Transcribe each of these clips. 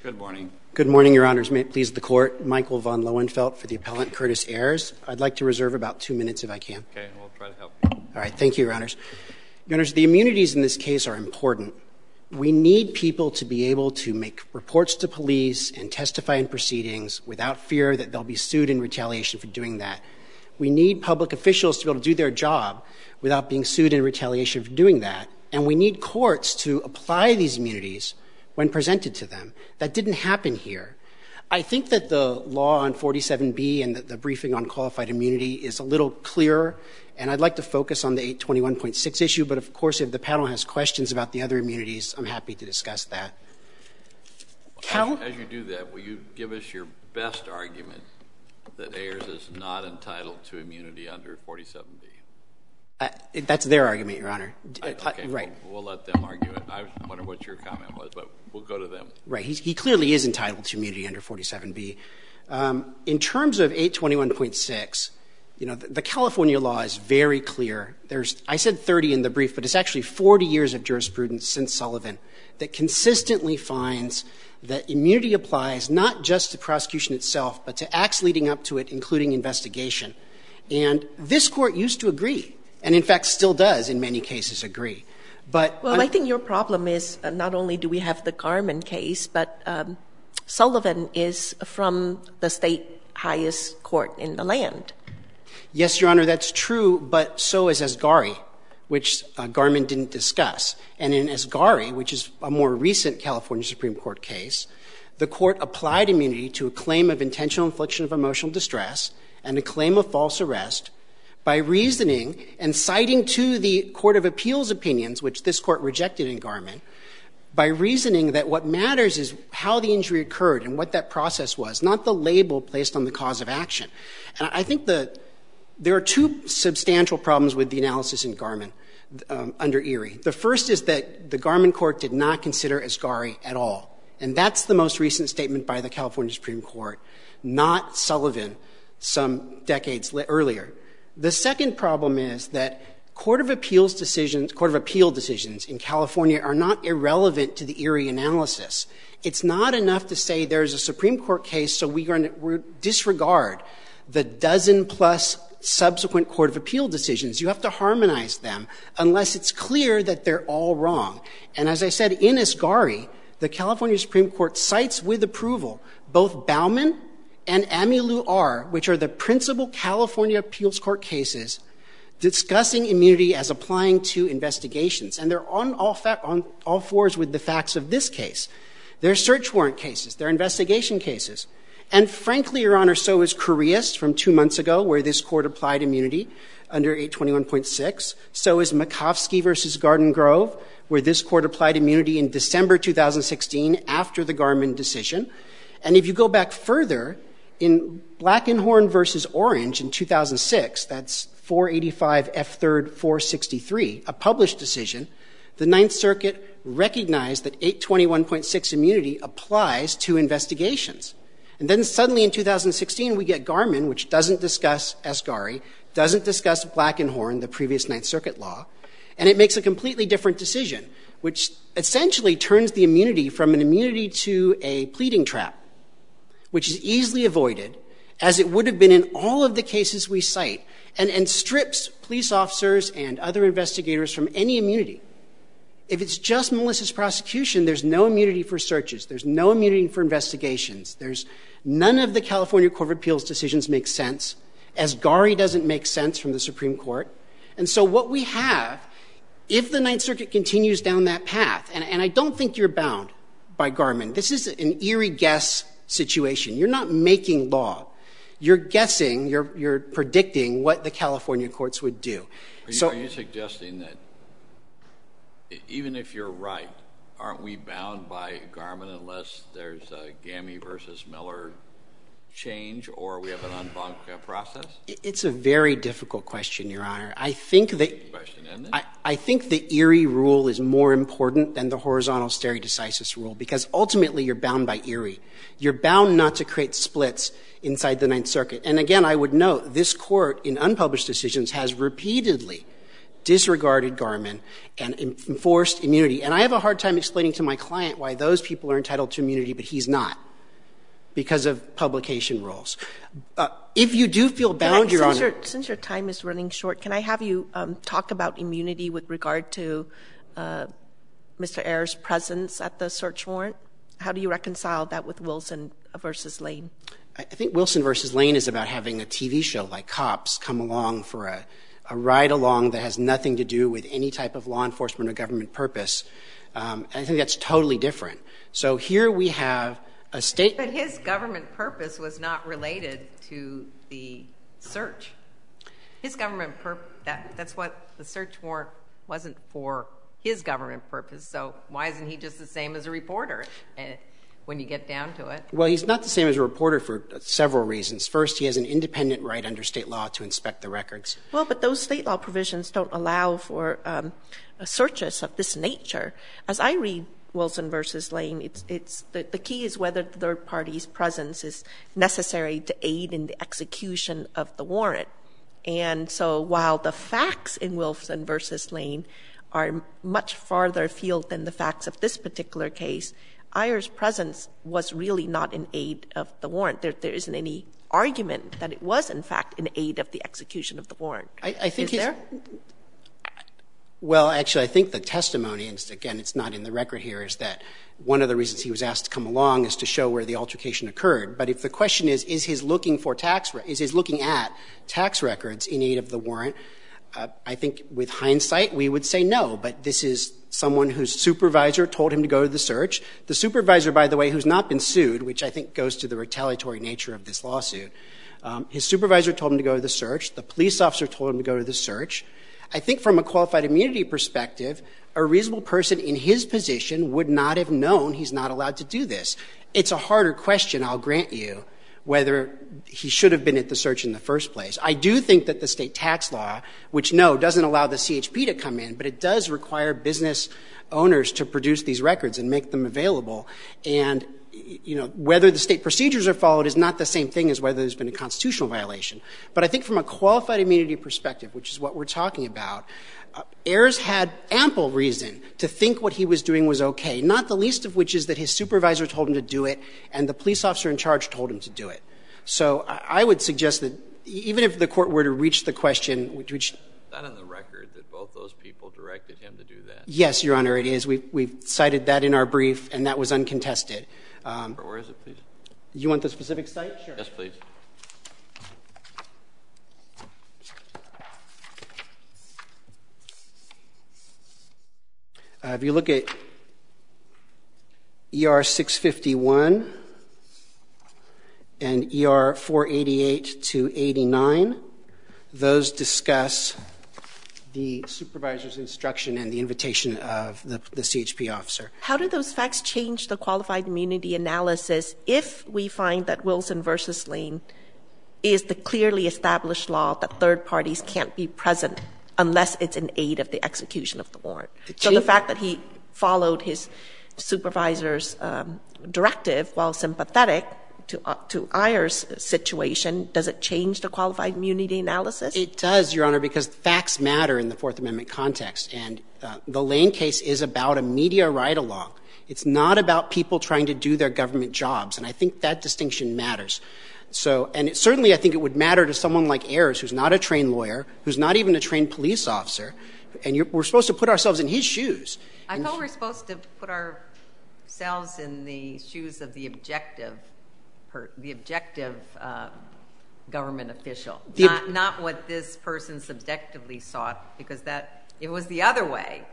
Good morning. Good morning, Your Honors. May it please the Court. Michael von Lohenfeld for the appellant, Curtis Ayers. I'd like to reserve about 2 minutes if I can. Okay, we'll try to help you. All right. Thank you, Your Honors. Your Honors, the immunities in this case are important. We need people to be able to make reports to police and testify in proceedings without fear that they'll be sued in retaliation for doing that. We need public officials to be able to do their job without being sued in retaliation for doing that. And we need courts to apply these immunities when presented to them. That didn't happen here. I think that the law on 47B and the briefing on qualified immunity is a little clearer, and I'd like to focus on the 821.6 issue, but of course if the panel has questions about the other immunities, I'm happy to discuss that. As you do that, will you give us your best argument that Ayers is not entitled to immunity under 47B? That's their argument, Your Honor. Okay, right. We'll let them argue it. I was wondering what your comment was, but we'll go to them. Right. He clearly is entitled to immunity under 47B. In terms of 821.6, you know, the California law is very clear. I said 30 in the brief, but it's actually 40 years of jurisprudence since Sullivan that consistently finds that immunity applies not just to prosecution itself, but to acts leading up to it, including investigation. And this Court used to agree, and in fact still does in many cases agree. But I think your problem is not only do we have the Garman case, but Sullivan is from the state highest court in the land. Yes, Your Honor, that's true, but so is Asghari, which Garman didn't discuss. And in Asghari, which is a more recent California Supreme Court case, the Court applied immunity to a claim of intentional infliction of emotional distress and a claim of false arrest by reasoning and citing to the Court of Appeals opinions, which this Court rejected in Garman, by reasoning that what matters is how the injury occurred and what that process was, not the label placed on the cause of action. And I think there are two substantial problems with the analysis in Garman under Erie. The first is that the Garman Court did not consider Asghari at all. And that's the most recent statement by the California Supreme Court, not Sullivan some decades earlier. The second problem is that Court of Appeal decisions in California are not irrelevant to the Erie analysis. It's not enough to say there's a Supreme Court case, so we disregard the dozen-plus subsequent Court of Appeal decisions. You have to harmonize them unless it's clear that they're all wrong. And as I said, in Asghari, the California Supreme Court cites with approval both Bauman and Amilu R., which are the principal California appeals court cases discussing immunity as applying to investigations. And they're on all fours with the facts of this case. They're search warrant cases. They're investigation cases. And frankly, Your Honor, so is Correas from 2 months ago, where this Court applied immunity under 821.6. So is Makovsky v. Garden Grove, where this Court applied immunity in December 2016 after the Garman decision. And if you go back further, in Blackenhorn v. Orange in 2006, that's 485 F. 3rd 463, a published decision, the Ninth Circuit recognized that 821.6 immunity applies to investigations. And then suddenly in 2016, we get Garman, which doesn't discuss Asghari, doesn't discuss Blackenhorn, the previous Ninth Circuit law, and it makes a completely different decision, which essentially turns the immunity from an immunity to a pleading trap, which is easily avoided, as it would have been in all of the cases we cite, and strips police officers and other investigators from any immunity. If it's just malicious prosecution, there's no immunity for searches. There's no immunity for investigations. None of the California Court of Appeals decisions make sense. Asghari doesn't make sense from the Supreme Court. And so what we have, if the Ninth Circuit continues down that path, and I don't think you're bound by Garman. This is an eerie guess situation. You're not making law. You're guessing, you're predicting what the California courts would do. Are you suggesting that even if you're right, aren't we bound by Garman unless there's a Gammy versus Miller change or we have an en banc process? It's a very difficult question, Your Honor. I think the Erie rule is more important than the horizontal stare decisis rule because ultimately you're bound by Erie. You're bound not to create splits inside the Ninth Circuit. And again, I would note this Court in unpublished decisions has repeatedly disregarded Garmin and enforced immunity. And I have a hard time explaining to my client why those people are entitled to immunity, but he's not, because of publication rules. If you do feel bound, Your Honor. Since your time is running short, can I have you talk about immunity with regard to Mr. Ayers' presence at the search warrant? How do you reconcile that with Wilson versus Lane? I think Wilson versus Lane is about having a TV show like Cops come along for a ride-along that has nothing to do with any type of law enforcement or government purpose. I think that's totally different. So here we have a state. But his government purpose was not related to the search. His government that's what the search warrant wasn't for, his government purpose. So why isn't he just the same as a reporter when you get down to it? Well, he's not the same as a reporter for several reasons. First, he has an independent right under state law to inspect the records. Well, but those state law provisions don't allow for searches of this nature. As I read Wilson versus Lane, it's the key is whether the third party's presence is necessary to aid in the execution of the warrant. And so while the facts in Wilson versus Lane are much farther afield than the facts of this particular case, Ayers' presence was really not in aid of the warrant. There isn't any argument that it was, in fact, in aid of the execution of the warrant. I think is there? Well, actually, I think the testimony, and again, it's not in the record here, is that one of the reasons he was asked to come along is to show where the altercation occurred. But if the question is his looking at tax records in aid of the warrant, I think with hindsight, we would say no. But this is someone whose supervisor told him to go to the search. The supervisor, by the way, who's not been sued, which I think goes to the retaliatory nature of this lawsuit, his supervisor told him to go to the search. The police officer told him to go to the search. I think from a qualified immunity perspective, a reasonable person in his position would not have known he's not allowed to do this. It's a harder question, I'll grant you, whether he should have been at the search in the first place. I do think that the state tax law, which, no, doesn't allow the CHP to come in, but it does require business owners to produce these records and make them available. And, you know, whether the state procedures are followed is not the same thing as whether there's been a constitutional violation. But I think from a qualified immunity perspective, which is what we're talking about, Ayers had ample reason to think what he was doing was okay, not the least of which is that his supervisor told him to do it and the police officer in charge told him to do it. So I would suggest that even if the court were to reach the question, which is that in the record that both those people directed him to do that? Yes, Your Honor, it is. We've cited that in our brief, and that was uncontested. Where is it, please? You want the specific site? Sure. Yes, please. If you look at ER 651 and ER 488 to 89, those discuss the supervisor's instruction and the invitation of the CHP officer. How do those facts change the qualified immunity analysis if we find that Wilson versus Lane is the clearly established law that third parties can't be present unless it's in aid of the execution of the warrant? So the fact that he followed his supervisor's directive while sympathetic to Ayers' situation, does it change the qualified immunity analysis? It does, Your Honor, because facts matter in the Fourth Amendment context. And the Lane case is about a media ride-along. It's not about people trying to do their government jobs. And I think that distinction matters. So, and certainly I think it would matter to someone like Ayers, who's not a trained lawyer, who's not even a trained police officer, and we're supposed to put ourselves in his shoes. I thought we're supposed to put ourselves in the shoes of the objective government official, not what this person subjectively sought, because that if it was the other way,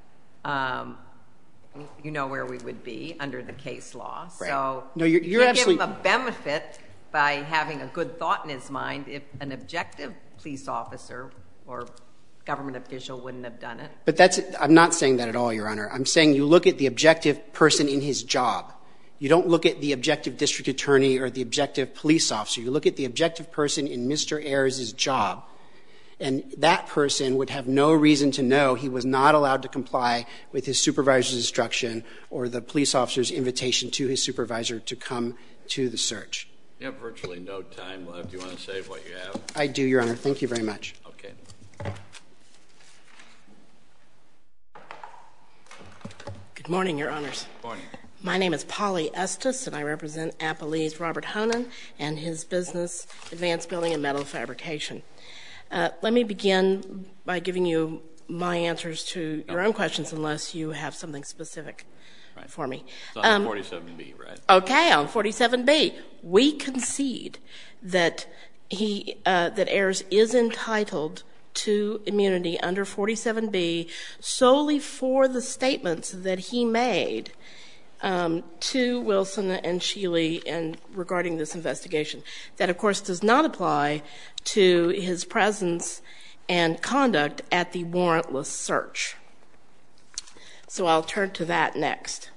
you know where we would be under the case law. Right. So no, you you're can't absolutely give him a benefit by having a good thought in his mind if an objective police officer or government official wouldn't have done it. But I'm not saying that at all, Your Honor. I'm saying you look at the objective person in his job. You don't look at the objective district attorney or the objective police officer. You look at the objective person in Mr. Ayers' job, and that person would have no reason to know he was not allowed to comply with his supervisor's instruction or the police officer's invitation to his supervisor to come to the search. You have virtually no time left. Do you want to save what you have? I do, Your Honor. Thank you very much. Okay. Good morning, Your Honors. Good morning. My name is Polly Estes, and I represent Appalese Robert Honan and his business, Advanced Building and Metal Fabrication. Let me begin by giving you my answers to your own questions, unless you have something specific for me. It's on 47B, right? Okay, on 47B, we concede that that Ayers is entitled to immunity under 47B solely for the statements that he made to Wilson and Sheely and regarding this investigation. That, of course, does not apply to his presence and conduct at the warrantless search. So I'll turn to that next.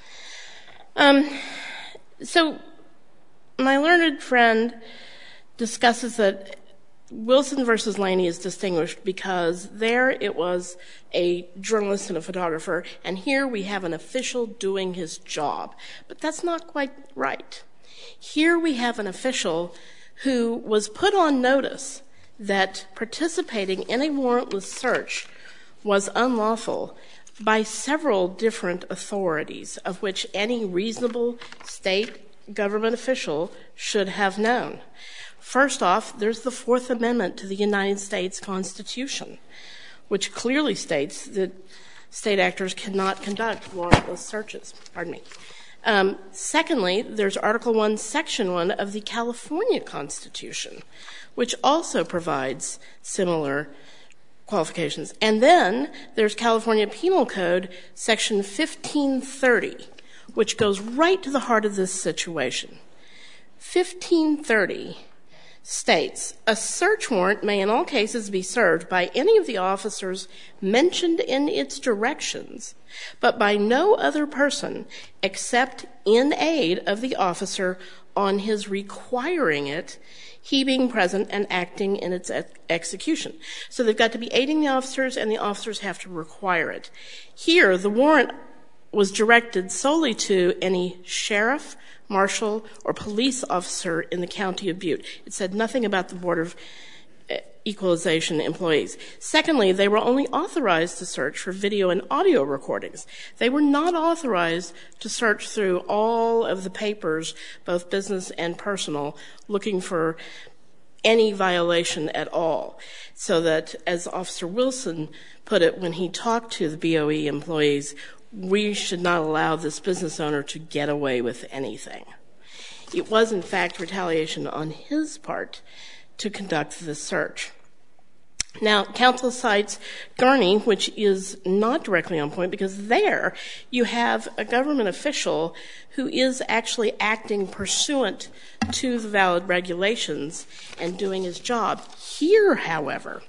So my learned friend discusses that Wilson versus Laney is distinguished because there it was a journalist and a photographer, and here we have an official doing his job. But that's not quite right. Here we have an official who was put on notice that participating in a warrantless search was unlawful by several different authorities, of which any reasonable state government official should have known. First off, there's the Fourth Amendment to the United States Constitution, which clearly states that state actors cannot conduct warrantless searches. Secondly, there's Article 1, Section 1 of the California Constitution, which also provides similar qualifications. And then there's California Penal Code, Section 1530, which goes right to the heart of this situation. 1530 states, a search warrant may in all cases be served by any of the officers mentioned in its directions, but by no other person except in aid of the officer on his requiring it, he being present and acting in its execution. So they've got to be aiding the officers, and the officers have to require it. Here, the warrant was directed solely to any sheriff, marshal, or police officer in the county of Butte. It said nothing about the Board of Equalization employees. Secondly, they were only authorized to search for video and audio recordings. They were not authorized to search through all of the papers, both business and personal, looking for any violation at all. So that, as Officer Wilson put it when he talked to the BOE employees, we should not allow this business owner to get away with anything. It was, in fact, retaliation on his part to conduct this search. Now, counsel cites Gurney, which is not directly on point, because there you have a government official who is actually acting pursuant to the valid regulations and doing his job. Here, however,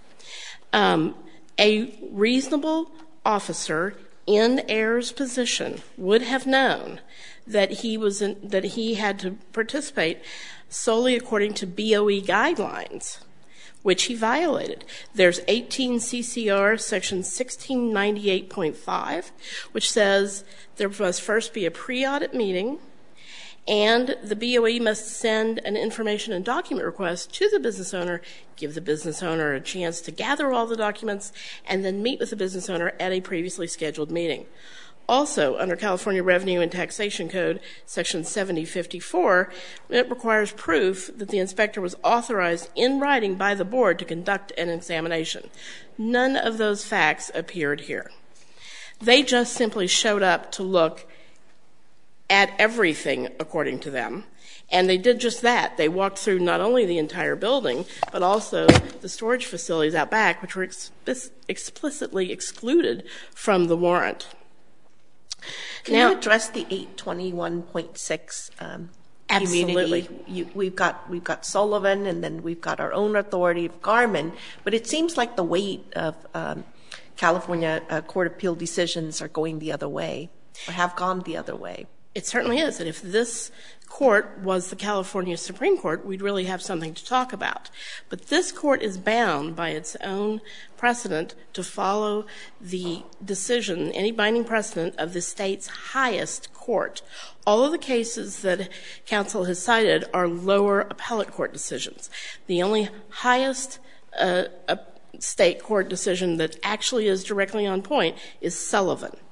a reasonable officer in Ayers' position would have known that he had to participate solely according to BOE guidelines, which he violated. There's 18 CCR section 1698.5, which says there must first be a pre-audit meeting, and the BOE must send an information and document request to the business owner, give the business owner a chance to gather all the documents, and then meet with the business owner at a previously scheduled meeting. Also, under California Revenue and Taxation Code, Section 7054, it requires proof that the inspector was authorized in writing by the board to conduct an examination. None of those facts appeared here. They just simply showed up to look at everything according to them, and they did just that. They walked through not only the entire building, but also the storage facilities out back, which were explicitly excluded from the warrant. Can you address the 821.6 Absolutely. immunity? We've got Sullivan, and then we've got our own authority of Garmin, but it seems like the weight of California Court of Appeal decisions are going the other way, or have gone the other way. It certainly is, and if this court was the California Supreme Court, we'd really have something to talk about. But this court is bound by its own precedent to follow the decision, any binding precedent of the state's highest court. All of the cases that counsel has cited are lower appellate court decisions. The only highest state court decision that actually is directly on point is Sullivan.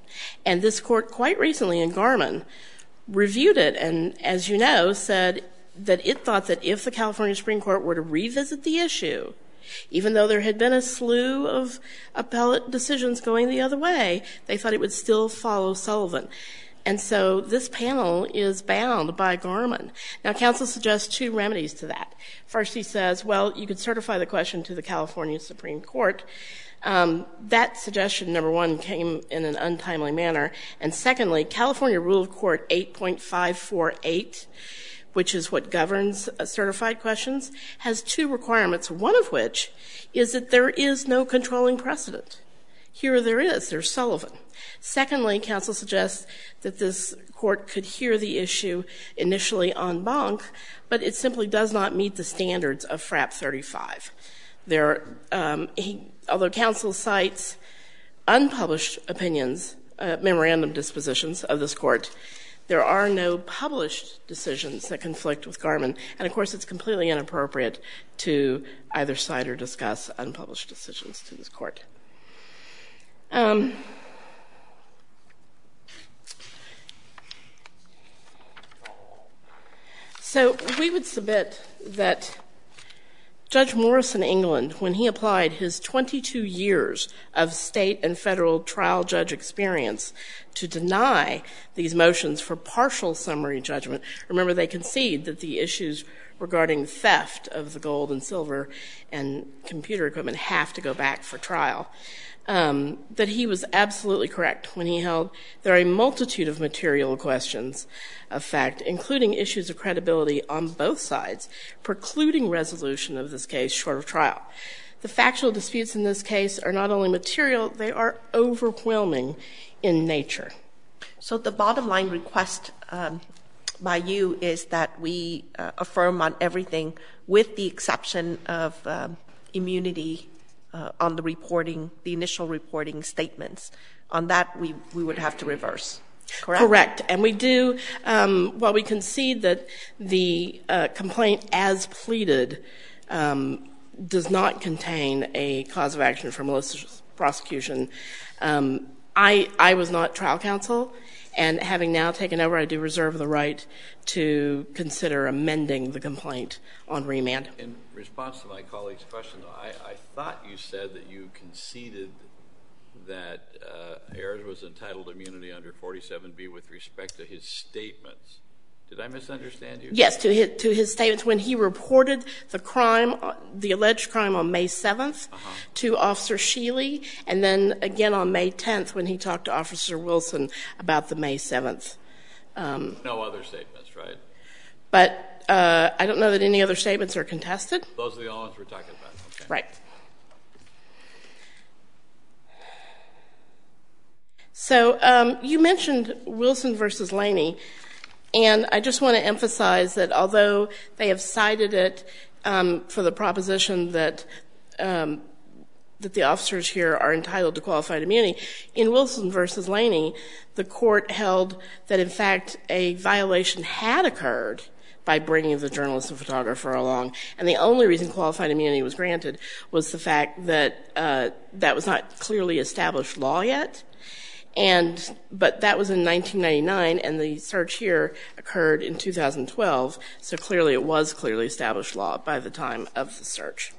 And this court quite recently in Garmin reviewed it and, as you know, said that it thought that if the California Supreme Court were to revisit the issue, even though there had been a slew of appellate decisions going the other way, they thought it would still follow Sullivan. And so this panel is bound by Garmin. Now, counsel suggests two remedies to that. First, he says, well, you could certify the question to the California Supreme Court. That suggestion, number one, came in an untimely manner. And secondly, California Rule of Court 8.548, which is what governs certified questions, has two requirements, one of which is that there is no controlling precedent. Here there is. There's Sullivan. Secondly, counsel suggests that this court could hear the issue initially en banc, but it simply does not meet the standards of FRAP 35. Although counsel cites unpublished opinions, memorandum dispositions of this court, there are no published decisions that conflict with Garmin. And, of course, it's completely inappropriate to either cite or discuss unpublished decisions to this court. So we would submit that Judge Morris in England, when he applied his 22 years of state and federal trial judge experience to deny these motions for partial summary judgment, remember they concede that the issues regarding theft of the gold and silver and computer equipment have to go back for trial, that he was absolutely correct when he held there are a multitude of material questions of fact, including issues of credibility on both sides, precluding resolution of this case short of trial. The factual disputes in this case are not only material, they are overwhelming in nature. So the bottom line request by you is that we affirm on everything with the exception of immunity on the reporting, the initial reporting statements. On that, we would have to reverse, correct? Correct. And we do, while we concede that the complaint as pleaded does not contain a cause of action for malicious prosecution, I was not trial counsel, and having now taken over, I do reserve the right to consider amending the complaint on remand. In response to my colleague's question, though, I thought you said that you conceded that Ayers was entitled to immunity under 47B with respect to his statements. Did I misunderstand you? Yes, to his statements when he reported the crime, the alleged crime on May 7th to Officer Sheely, and then again on May 10th when he talked to Officer Wilson about the May 7th. No other statements, right? But I don't know that any other statements are contested. Those are the only ones we're talking about. Okay. Right. So you mentioned Wilson versus Laney. And I just want to emphasize that although they have cited it for the proposition that the officers here are entitled to qualified immunity, in Wilson versus Laney, the court held that, in fact, a violation had occurred by bringing the journalist and photographer along. And the only reason qualified immunity was granted was the fact that that was not clearly established law yet. But that was in 1999, and the search here occurred in 2012, so clearly it was clearly established law by the time of the search.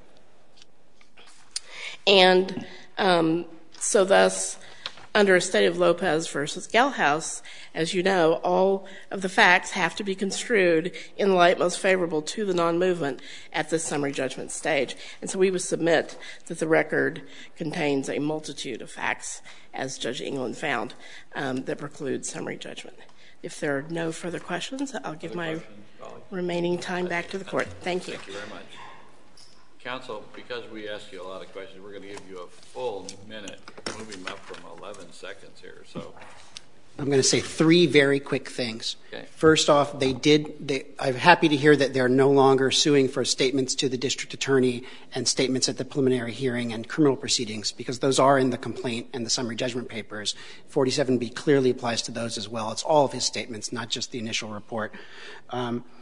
And so thus, under a state of Lopez versus Gelhaus, as you know, all of the facts have to be construed in the light most favorable to the non-movement at the summary judgment stage. And so we would submit that the record contains a multitude of facts, as Judge England found, that preclude summary judgment. If there are no further questions, I'll give my remaining time back to the court. Thank you. Thank you very much. Counsel, because we asked you a lot of questions, we're going to give you a full minute, moving up from 11 seconds here. So I'm going to say three very quick things. Okay. First off, I'm happy to hear that they're no longer suing for statements to the district attorney and statements at the preliminary hearing and criminal proceedings, because those are in the complaint and the summary judgment papers. 47B clearly applies to those as well. It's all of his statements, not just the initial report.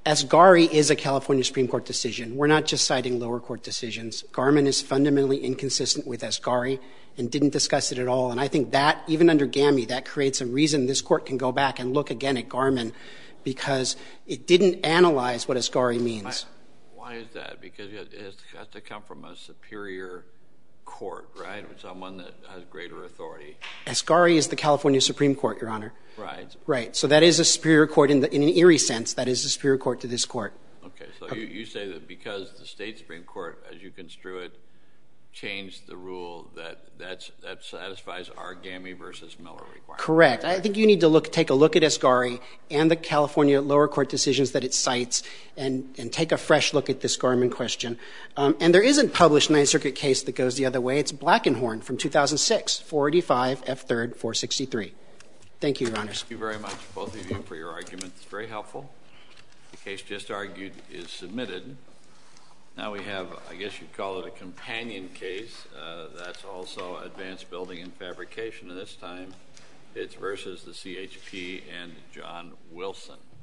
Asghari is a California Supreme Court decision. We're not just citing lower court decisions. Garmin is fundamentally inconsistent with Asghari and didn't discuss it at all. And I think that, even under GAMI, that creates a reason this Court can go back and look again at Garmin, because it didn't analyze what Asghari means. Why is that? Because it has to come from a superior court, right? Or someone that has greater authority. Asghari is the California Supreme Court, Your Honor. Right. Right. So that is a superior court in an eerie sense. That is a superior court to this Court. Okay. So you say that because the state Supreme Court, as you construe it, changed the rule that satisfies our GAMI versus Miller requirement. Correct. I think you need to take a look at Asghari and the California lower court decisions that it cites and take a fresh look at this Garmin question. And there isn't published Ninth Circuit case that goes the other way. It's Blackenhorn from 2006, 485 F. 3rd, 463. Thank you, Your Honors. Thank you very much, both of you, for your arguments. It's very helpful. The case just argued is submitted. Now we have, I guess you'd call it a companion case. That's also advanced building and fabrication. And this time it's versus the CHP and John Wilson.